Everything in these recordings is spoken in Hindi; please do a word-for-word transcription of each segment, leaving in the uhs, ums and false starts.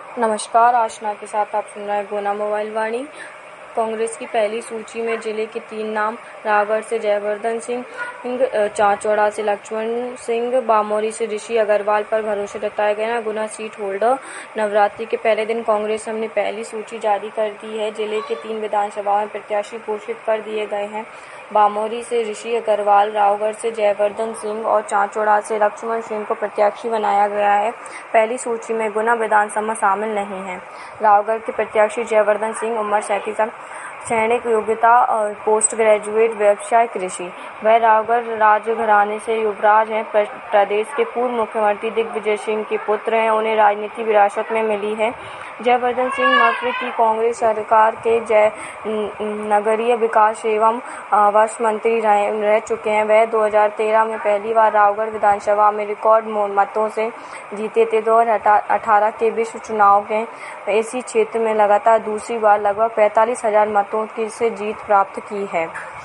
नमस्कार, आशना के साथ आप सुन रहे हैं गुना मोबाइल वाणी। कांग्रेस की पहली सूची में जिले के तीन नाम रावगढ़ से जयवर्धन सिंह, चांचौड़ा से लक्ष्मण सिंह, बामोरी से ऋषि अग्रवाल पर भरोसा जताया गया है। गुना सीट होल्डर नवरात्रि के पहले दिन कांग्रेस ने पहली सूची जारी कर दी है। जिले के तीन विधानसभाओं में प्रत्याशी घोषित कर दिए गए हैं। बामोरी से ऋषि अग्रवाल, रावगढ़ से जयवर्धन सिंह और चांचौड़ा से लक्ष्मण सिंह को प्रत्याशी बनाया गया है। पहली सूची में गुना विधानसभा शामिल नहीं है। रावगढ़ के प्रत्याशी जयवर्धन सिंह, उम्र सैंतीस साल, शैक्षणिक योग्यता और पोस्ट ग्रेजुएट, व्यवसाय कृषि। वह रावगढ़ राजघराने से युवराज हैं। प्रदेश के पूर्व मुख्यमंत्री दिग्विजय सिंह के पुत्र हैं। उन्हें राजनीति विरासत में मिली है। जयवर्धन सिंह मप्र की कांग्रेस सरकार के जय नगरीय विकास एवं आवास मंत्री रह, रह चुके हैं। वह दो हज़ार तेरह में पहली बार रावगढ़ विधानसभा में रिकॉर्ड मतों से जीते थे। दो हज़ार अठारह के विश्व चुनाव के इसी क्षेत्र में लगातार दूसरी बार लगभग पैंतालीस हजार मतों की से जीत प्राप्त की है।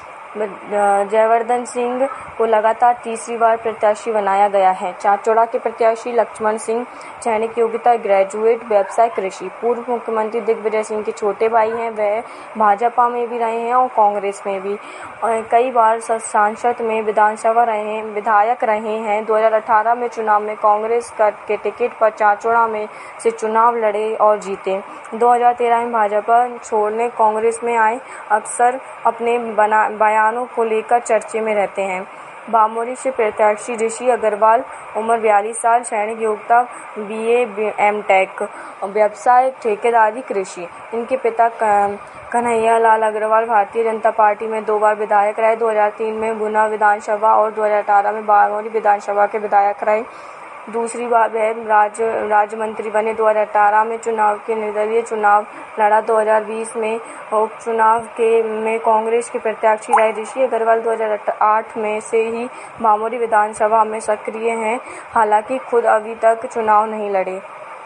जयवर्धन सिंह को लगातार तीसरी बार प्रत्याशी बनाया गया है। चांचौड़ा के प्रत्याशी लक्ष्मण सिंह, शैक्षणिक योग्यता ग्रेजुएट, व्यवसाय कृषि। पूर्व मुख्यमंत्री दिग्विजय सिंह के छोटे भाई हैं। वह भाजपा में भी रहे हैं और कांग्रेस में भी और कई बार सांसद में विधानसभा रहे विधायक रहे हैं। दो हज़ार अठारह में चुनाव में कांग्रेस के टिकट पर चांचौड़ा में से चुनाव लड़े और जीते। दो हज़ार तेरह में भाजपा छोड़ने कांग्रेस में आए। अक्सर अपने बना बयानों को लेकर चर्चे में रहते हैं। बामोरी से प्रत्याशी ऋषि अग्रवाल, उम्र बयालीस साल, शैक्षणिक योग्यता बीए एम टेक, व्यवसाय ठेकेदारी कृषि। इनके पिता कन्हैया लाल अग्रवाल भारतीय जनता पार्टी में दो बार विधायक रहे। दो हज़ार तीन में गुना विधानसभा और दो हज़ार अठारह में बामोरी विधानसभा के विधायक रहे। दूसरी बार वह राज्य राज्य मंत्री बने। दो हज़ार अठारह में चुनाव के निर्दलीय चुनाव लड़ा। दो हज़ार बीस में उपचुनाव के में कांग्रेस के प्रत्याशी रहे। ऋषि अग्रवाल दो हज़ार आठ में से ही बामोरी विधानसभा में सक्रिय हैं। हालांकि खुद अभी तक चुनाव नहीं लड़े।